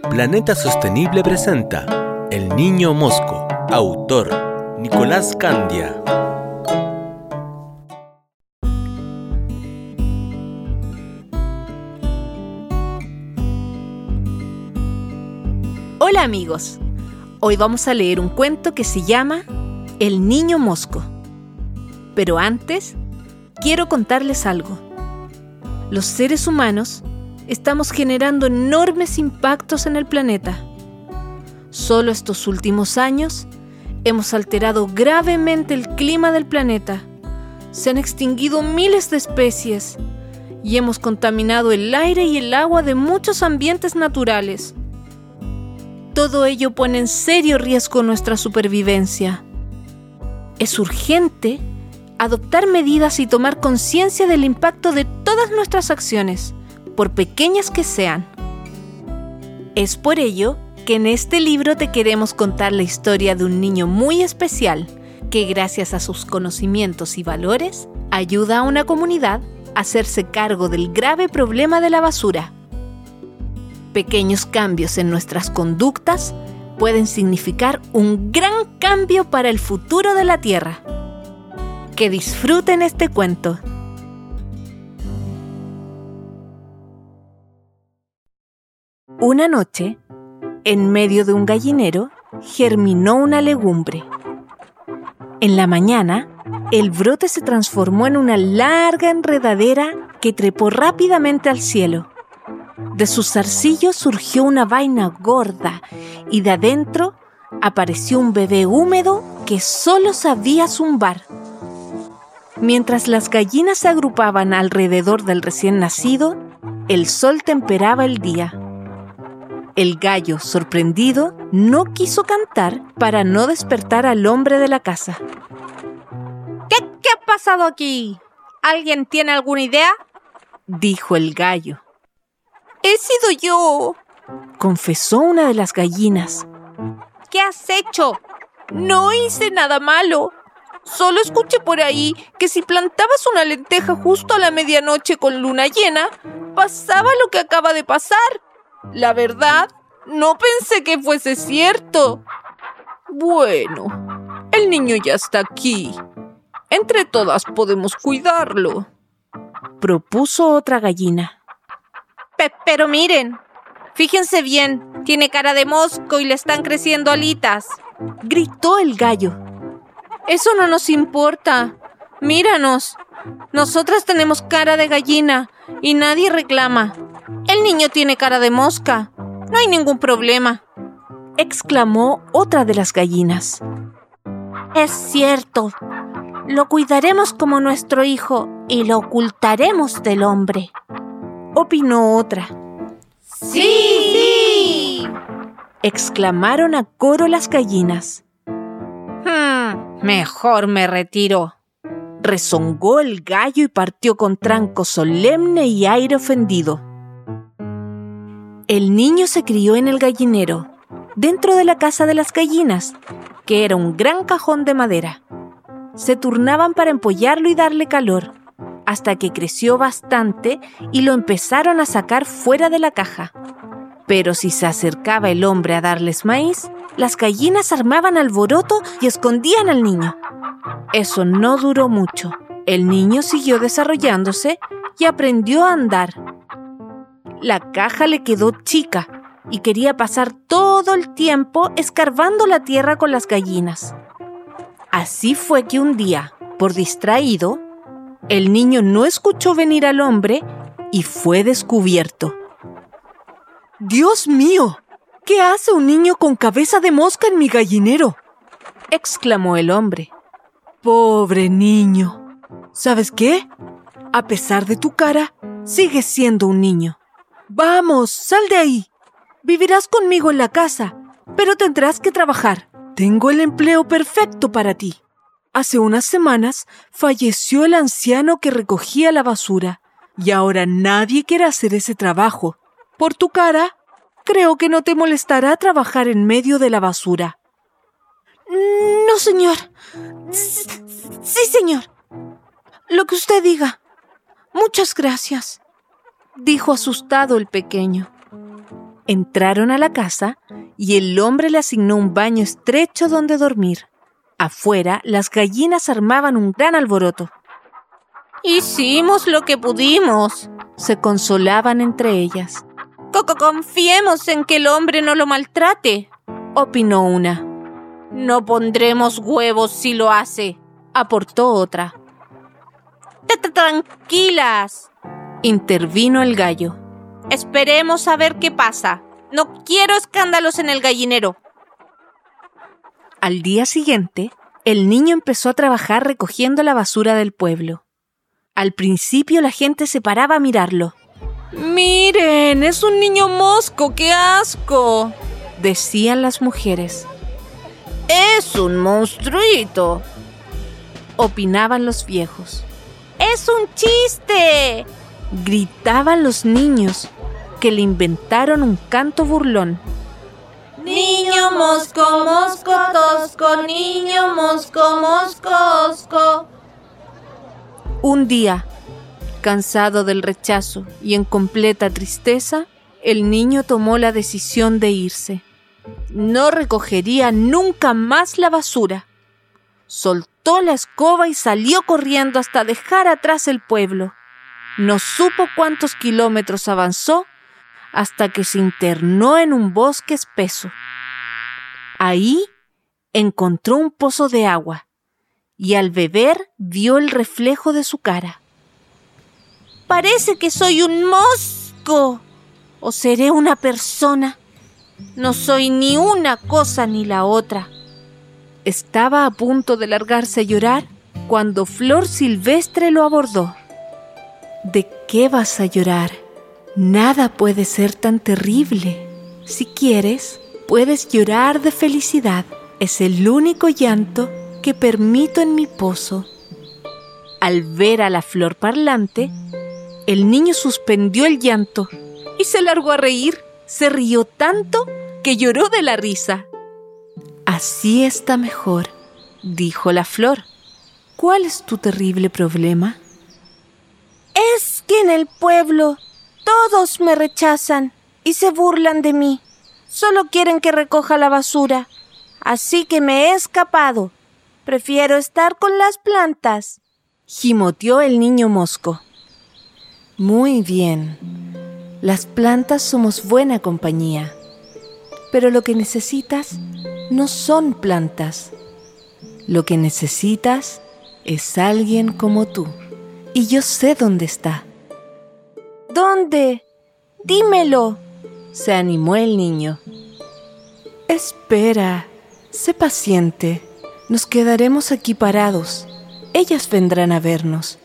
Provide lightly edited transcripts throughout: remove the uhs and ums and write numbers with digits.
Planeta Sostenible presenta El Niño Mosco. Autor Nicolás Candia. Hola amigos, hoy vamos a leer un cuento que se llama El Niño Mosco. Pero antes, quiero contarles algo. Los seres humanos estamos generando enormes impactos en el planeta. Solo estos últimos años hemos alterado gravemente el clima del planeta. Se han extinguido miles de especies y hemos contaminado el aire y el agua de muchos ambientes naturales. Todo ello pone en serio riesgo nuestra supervivencia. Es urgente adoptar medidas y tomar conciencia del impacto de todas nuestras acciones, por pequeñas que sean. Es por ello que en este libro te queremos contar la historia de un niño muy especial que, gracias a sus conocimientos y valores, ayuda a una comunidad a hacerse cargo del grave problema de la basura. Pequeños cambios en nuestras conductas pueden significar un gran cambio para el futuro de la Tierra. Que disfruten este cuento. Una noche, en medio de un gallinero, germinó una legumbre. En la mañana, el brote se transformó en una larga enredadera que trepó rápidamente al cielo. De sus zarcillos surgió una vaina gorda y de adentro apareció un bebé húmedo que solo sabía zumbar. Mientras las gallinas se agrupaban alrededor del recién nacido, el sol temperaba el día. El gallo, sorprendido, no quiso cantar para no despertar al hombre de la casa. ¿Qué ha pasado aquí? ¿Alguien tiene alguna idea?, dijo el gallo. He sido yo, confesó una de las gallinas. ¿Qué has hecho? No hice nada malo. Solo escuché por ahí que si plantabas una lenteja justo a la medianoche con luna llena, pasaba lo que acaba de pasar. La verdad, no pensé que fuese cierto. Bueno, el niño ya está aquí. Entre todas podemos cuidarlo, propuso otra gallina. Pero miren, fíjense bien, tiene cara de mosco y le están creciendo alitas, gritó el gallo. Eso no nos importa. Míranos. Nosotras tenemos cara de gallina y nadie reclama. El niño tiene cara de mosca. No hay ningún problema, exclamó otra de las gallinas. Es cierto. Lo cuidaremos como nuestro hijo y lo ocultaremos del hombre, opinó otra. ¡Sí! exclamaron a coro las gallinas. Mejor me retiro, rezongó el gallo y partió con tranco solemne y aire ofendido. El niño se crió en el gallinero, dentro de la casa de las gallinas, que era un gran cajón de madera. Se turnaban para empollarlo y darle calor, hasta que creció bastante y lo empezaron a sacar fuera de la caja. Pero si se acercaba el hombre a darles maíz, las gallinas armaban alboroto y escondían al niño. Eso no duró mucho. El niño siguió desarrollándose y aprendió a andar. La caja le quedó chica y quería pasar todo el tiempo escarbando la tierra con las gallinas. Así fue que un día, por distraído, el niño no escuchó venir al hombre y fue descubierto. ¡Dios mío! ¿Qué hace un niño con cabeza de mosca en mi gallinero?, exclamó el hombre. ¡Pobre niño! ¿Sabes qué? A pesar de tu cara, sigues siendo un niño. ¡Vamos, sal de ahí! Vivirás conmigo en la casa, pero tendrás que trabajar. Tengo el empleo perfecto para ti. Hace unas semanas falleció el anciano que recogía la basura y ahora nadie quiere hacer ese trabajo. Por tu cara, creo que no te molestará trabajar en medio de la basura. No, señor. Sí, señor. Lo que usted diga. Muchas gracias, dijo asustado el pequeño. Entraron a la casa y el hombre le asignó un baño estrecho donde dormir. Afuera, las gallinas armaban un gran alboroto. Hicimos lo que pudimos. Se consolaban entre ellas. Confiemos en que el hombre no lo maltrate, opinó una. No pondremos huevos si lo hace, aportó otra. Tranquilas, intervino el gallo. Esperemos a ver qué pasa. No quiero escándalos en el gallinero. Al día siguiente, el niño empezó a trabajar recogiendo la basura del pueblo. Al principio la gente se paraba a mirarlo. ¡Miren! ¡Es un niño mosco! ¡Qué asco!, decían las mujeres. ¡Es un monstruito!, opinaban los viejos. ¡Es un chiste!, gritaban los niños, que le inventaron un canto burlón. Niño mosco, mosco, tosco, niño mosco, mosco, osco. Un día, cansado del rechazo y en completa tristeza, el niño tomó la decisión de irse. No recogería nunca más la basura. Soltó la escoba y salió corriendo hasta dejar atrás el pueblo. No supo cuántos kilómetros avanzó hasta que se internó en un bosque espeso. Ahí encontró un pozo de agua y al beber vio el reflejo de su cara. Parece que soy un mosco, o seré una persona. No soy ni una cosa ni la otra. Estaba a punto de largarse a llorar cuando Flor Silvestre lo abordó. ¿De qué vas a llorar? Nada puede ser tan terrible. Si quieres, puedes llorar de felicidad. Es el único llanto que permito en mi pozo. Al ver a la flor parlante, el niño suspendió el llanto y se largó a reír. Se rió tanto que lloró de la risa. Así está mejor, dijo la flor. ¿Cuál es tu terrible problema? Es que en el pueblo todos me rechazan y se burlan de mí. Solo quieren que recoja la basura. Así que me he escapado. Prefiero estar con las plantas, gimoteó el niño mosco. Muy bien. Las plantas somos buena compañía. Pero lo que necesitas no son plantas. Lo que necesitas es alguien como tú. Y yo sé dónde está. ¿Dónde? Dímelo, se animó el niño. Espera, sé paciente. Nos quedaremos aquí parados. Ellas vendrán a vernos.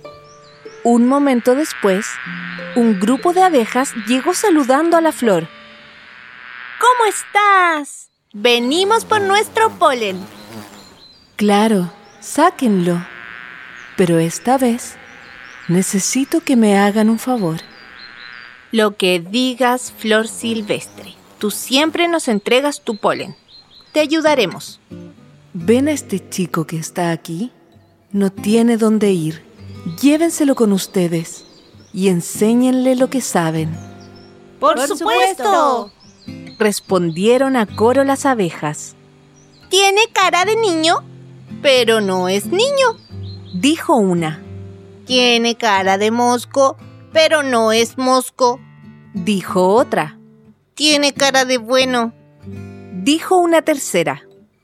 Un momento después, un grupo de abejas llegó saludando a la flor. ¿Cómo estás? Venimos por nuestro polen. Claro, sáquenlo. Pero esta vez necesito que me hagan un favor. Lo que digas, Flor Silvestre. Tú siempre nos entregas tu polen. Te ayudaremos. ¿Ven a este chico que está aquí? No tiene dónde ir. Llévenselo con ustedes y enséñenle lo que saben. ¡Por supuesto! Respondieron a coro las abejas. Tiene cara de niño, pero no es niño, dijo una. Tiene cara de mosco, pero no es mosco, dijo otra. Tiene cara de bueno, dijo una tercera.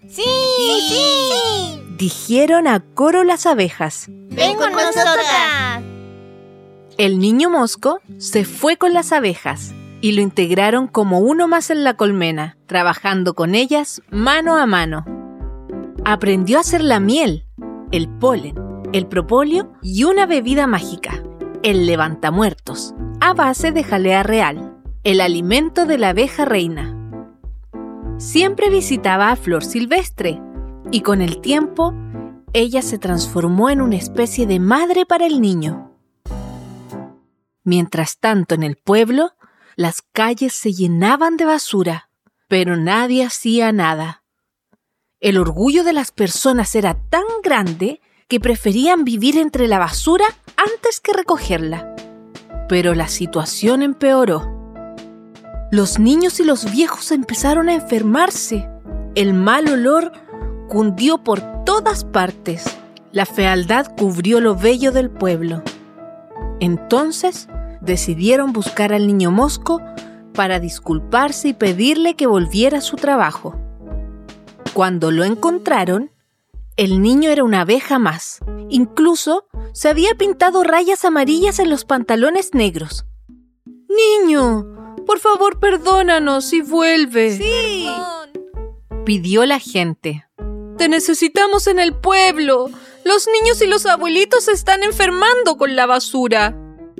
¡Sí! Dijeron a coro las abejas. ¡Ven con nosotras! El niño mosco se fue con las abejas y lo integraron como uno más en la colmena, trabajando con ellas mano a mano. Aprendió a hacer la miel, el polen, el propóleo y una bebida mágica, el levantamuertos, a base de jalea real, el alimento de la abeja reina. Siempre visitaba a Flor Silvestre y con el tiempo ella se transformó en una especie de madre para el niño. Mientras tanto, en el pueblo, las calles se llenaban de basura, pero nadie hacía nada. El orgullo de las personas era tan grande que preferían vivir entre la basura antes que recogerla. Pero la situación empeoró. Los niños y los viejos empezaron a enfermarse. El mal olor cundió por todas partes. La fealdad cubrió lo bello del pueblo. Entonces decidieron buscar al niño Mosco para disculparse y pedirle que volviera a su trabajo. Cuando lo encontraron, el niño era una abeja más. Incluso se había pintado rayas amarillas en los pantalones negros. ¡Niño! Por favor, perdónanos y vuelve. ¡Sí!, pidió la gente. Te necesitamos en el pueblo. Los niños y los abuelitos se están enfermando con la basura.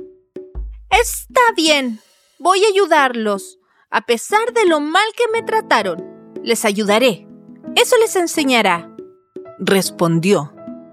Está bien, voy a ayudarlos. A pesar de lo mal que me trataron, les ayudaré. Eso les enseñará, respondió.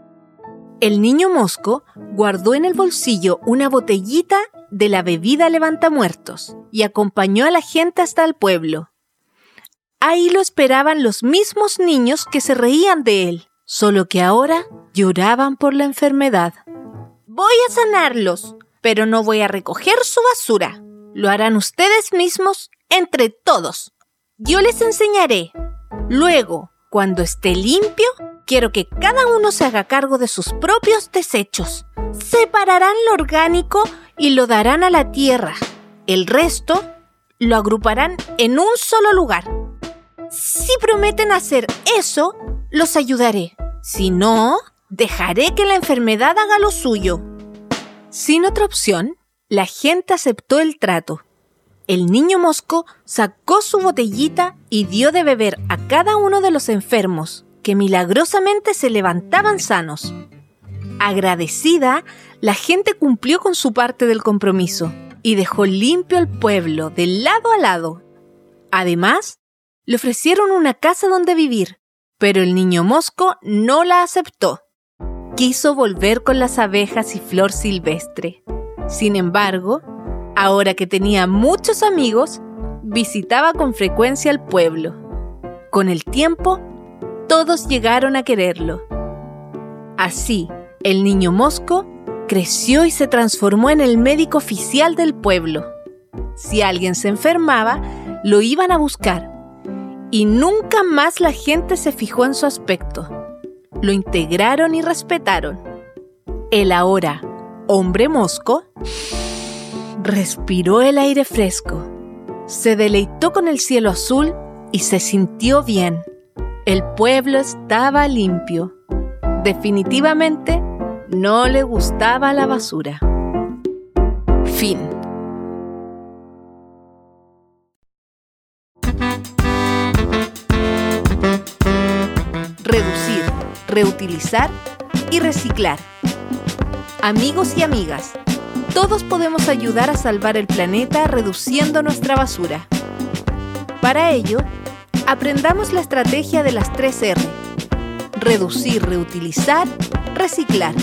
El niño Mosco guardó en el bolsillo una botellita de la bebida levantamuertos y acompañó a la gente hasta el pueblo. Ahí lo esperaban los mismos niños que se reían de él, solo que ahora lloraban por la enfermedad. Voy a sanarlos, pero no voy a recoger su basura. Lo harán ustedes mismos entre todos. Yo les enseñaré. Luego, cuando esté limpio, quiero que cada uno se haga cargo de sus propios desechos. Separarán lo orgánico y lo darán a la tierra. El resto lo agruparán en un solo lugar. Si prometen hacer eso, los ayudaré. Si no, dejaré que la enfermedad haga lo suyo. Sin otra opción, la gente aceptó el trato. El niño Mosco sacó su botellita y dio de beber a cada uno de los enfermos, que milagrosamente se levantaban sanos. Agradecida, la gente cumplió con su parte del compromiso y dejó limpio el pueblo de lado a lado. Además, le ofrecieron una casa donde vivir, pero el niño Mosco no la aceptó. Quiso volver con las abejas y flor silvestre. Sin embargo, ahora que tenía muchos amigos, visitaba con frecuencia el pueblo. Con el tiempo, todos llegaron a quererlo. Así, el niño Mosco creció y se transformó en el médico oficial del pueblo. Si alguien se enfermaba, lo iban a buscar. Y nunca más la gente se fijó en su aspecto. Lo integraron y respetaron. El ahora hombre Mosco respiró el aire fresco, se deleitó con el cielo azul y se sintió bien. El pueblo estaba limpio. Definitivamente no le gustaba la basura. Fin. Reducir, reutilizar y reciclar. Amigos y amigas, todos podemos ayudar a salvar el planeta reduciendo nuestra basura. Para ello, aprendamos la estrategia de las 3 R. Reducir, reutilizar, reciclar.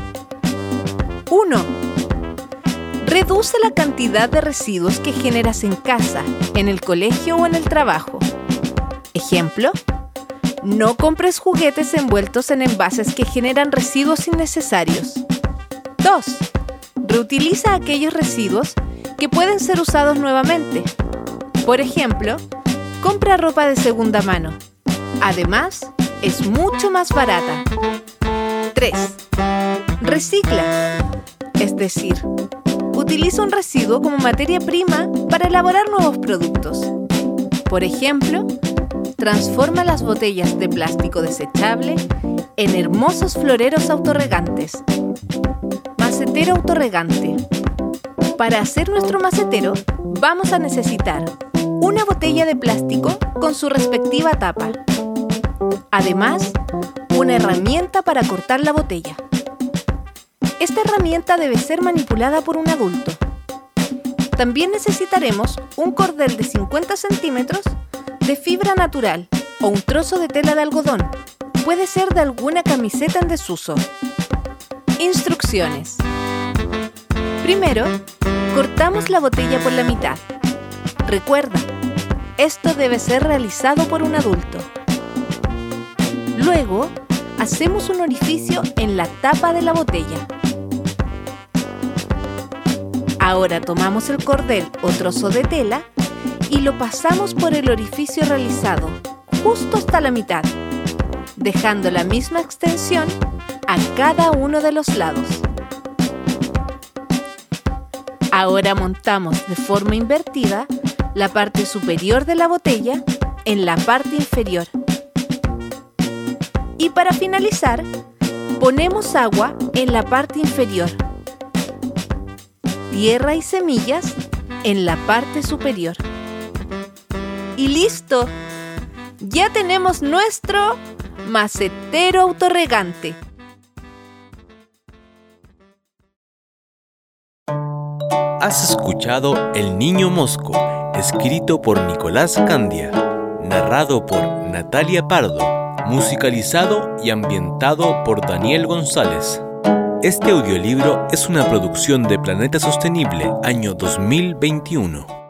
1. Reduce la cantidad de residuos que generas en casa, en el colegio o en el trabajo. Ejemplo: no compres juguetes envueltos en envases que generan residuos innecesarios. 2. Reutiliza aquellos residuos que pueden ser usados nuevamente. Por ejemplo, compra ropa de segunda mano. Además, es mucho más barata. 3. Recicla. Es decir, utiliza un residuo como materia prima para elaborar nuevos productos. Por ejemplo, transforma las botellas de plástico desechable en hermosos floreros autorregantes. Macetero autorregante. Para hacer nuestro macetero, vamos a necesitar una botella de plástico con su respectiva tapa. Además, una herramienta para cortar la botella. Esta herramienta debe ser manipulada por un adulto. También necesitaremos un cordel de 50 centímetros de fibra natural o un trozo de tela de algodón. Puede ser de alguna camiseta en desuso. Instrucciones. Primero, cortamos la botella por la mitad. Recuerda, esto debe ser realizado por un adulto. Luego, hacemos un orificio en la tapa de la botella. Ahora tomamos el cordel o trozo de tela y lo pasamos por el orificio realizado, justo hasta la mitad, dejando la misma extensión a cada uno de los lados. Ahora montamos de forma invertida la parte superior de la botella en la parte inferior. Y para finalizar, ponemos agua en la parte inferior, tierra y semillas en la parte superior. ¡Y listo! Ya tenemos nuestro macetero autorregante. Has escuchado El Niño Mosco, escrito por Nicolás Candia, narrado por Natalia Pardo, musicalizado y ambientado por Daniel González. Este audiolibro es una producción de Planeta Sostenible, año 2021.